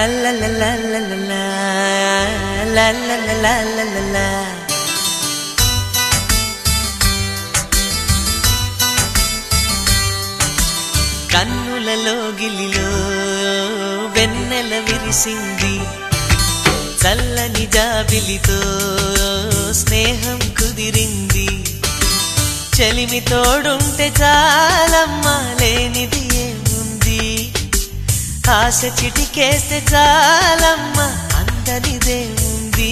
la la la la la la la la la la la la. కన్నులలో గిలిలో వెన్నెల విరిసింది, చల్లని జాబిలితో స్నేహం కుదిరింది. చలిమి తోడుంటే చాలమ్మా, లేనిది ఏముంది. ఆశ చిటికేస్తే చాలమ్మా, అందనిదేముంది.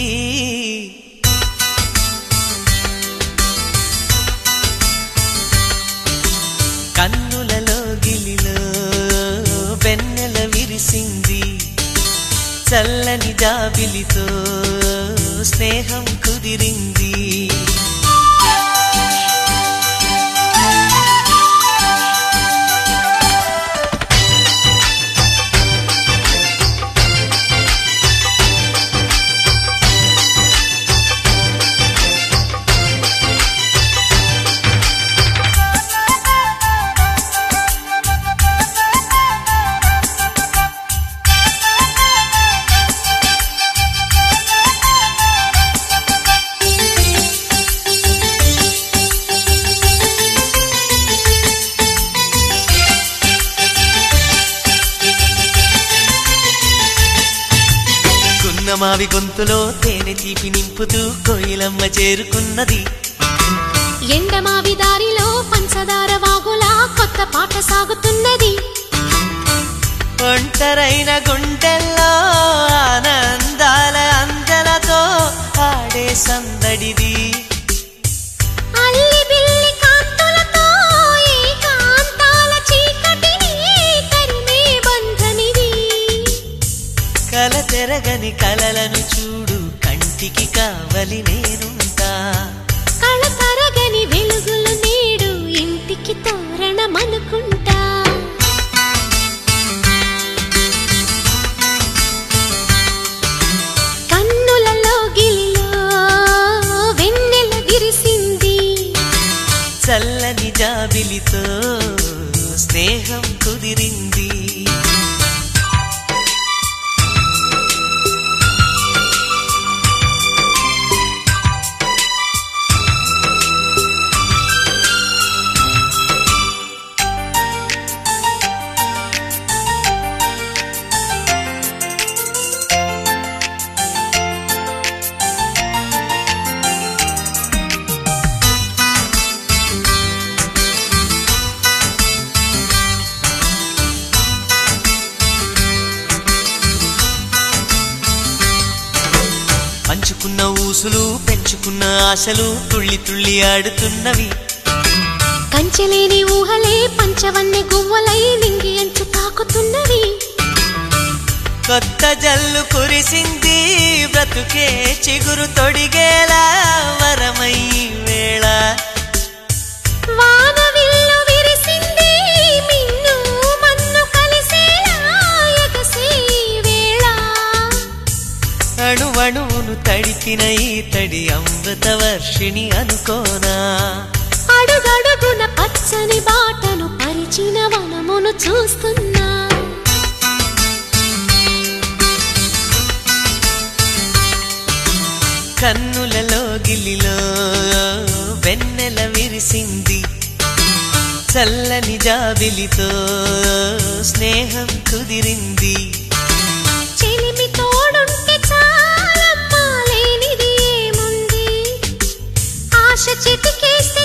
కన్నులలో గిలిలో వెన్నెల విరిసింది, చల్లని జాబిలితో స్నేహం కుదిరింది. మావి గొంతులో తేనె తీపి నింపుతూ కోయిలమ్మ చేరుకున్నది. ఎండమావి దారిలో పంచదార వాగులా కొత్త పాట సాగుతున్నది. ఒంటరైన గుండెల్లో ఆనందాల అందలతో ఆడే సందడిది. అల్లి బిల్లి కాంతులతో ఏకాంతాల చీకటిని తరిమే బంధమిది. కల తెరగని కలలను చూడు, కంటికి కావలి నేనుంటా. కళ తరగని వెలుగులు నేడు ఇంటికి తోరణమనుకుంటా. కన్నులలో గిలిలో వెన్నెల విరిసింది, చల్లని జాబిలితో స్నేహం కుదిరింది. పంచుకున్న ఊసులు పెంచుకున్న ఆశలు తుళ్ళి తుళ్ళి ఆడుతున్నవి. కంచెలేని ఊహలే పంచవన్నె గువ్వలై నింగి అంచు తాకుతున్నవి. కొత్త జల్లు కురిసింది, బ్రతుకే చిగురు తొడిగేలా వరమై వేళ. వానవిల్లు విరిసింది, మిన్ను మన్ను కలిసేలా ఎగసే వేళ. అణువణువును తడిపిన ఈ తడి అమృత వర్షిణి అనుకోనా. అడుగడుగున పచ్చని బాటను పరిచిన వనమును చూస్తున్నా. కన్నులలో గిలిలో వెన్నెల విరిసింది, చల్లని జాబిలితో స్నేహం కుదిరింది. చెలిమి తోడుంటే చాలమ్మా, లేనిది ఏముంది. ఆశ చిటికేస్తే